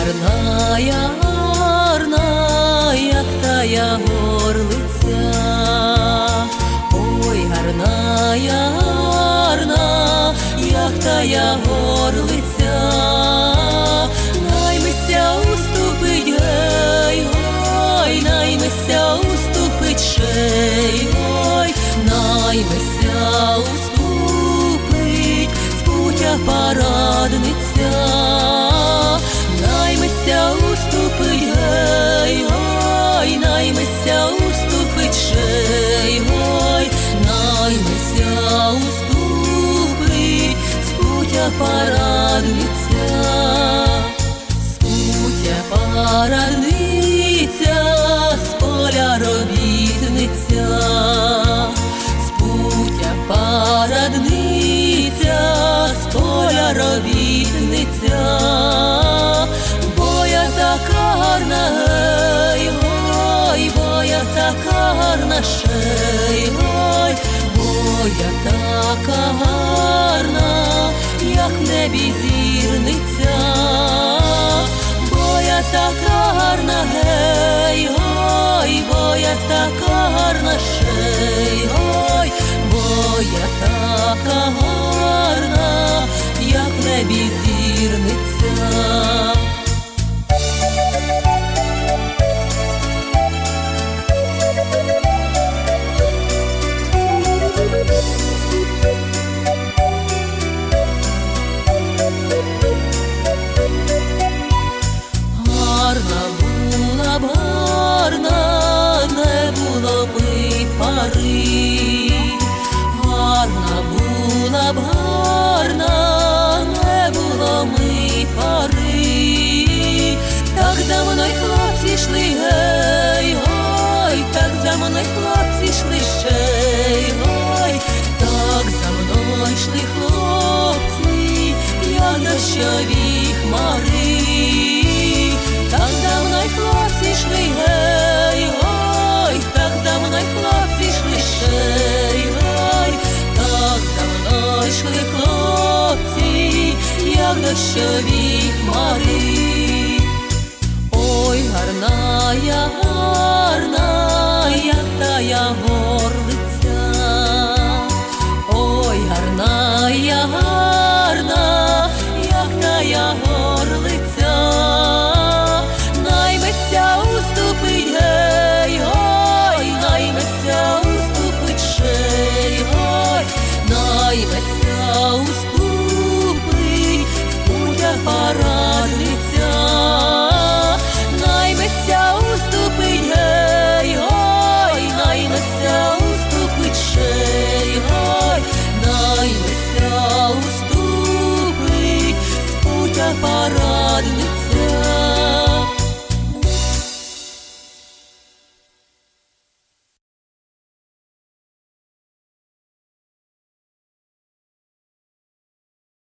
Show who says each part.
Speaker 1: гарна, гарна, як тая горлиця. Ой, гарна, гарна, як тая горлиця. Наймися уступить, гей, ой, наймися уступить шей, ой, наймися уступить з путя парадниця. Наймися уступить, гей, ой, наймися уступить шей, ой, наймися уступить з путя парадниця. З путя парадниця, з поля робітниця. З путя парадниця, з поля робітниця. Бо я така гарна, гей, ой, бо я така гарна шей, ой, бо я така гарна, як в небі зірниця. Бо я така гарна, гей, ой, бо я така гарна шей, ой, бо я така гарна, як в небі зірниця. Гарна була б гарна, не було б і пари. Гарна була б гарна, не було б і пари. Так за мною хлопці йшли, гей, ой, так за мною хлопці йшли шей, ой, так за мною йшли хлопці, як дощові хмари. Так за мною хлопці йшли, гей, ой, так за мною хлопці йшли шей, ой, так за мною йшли хлопці, як дощові хмари.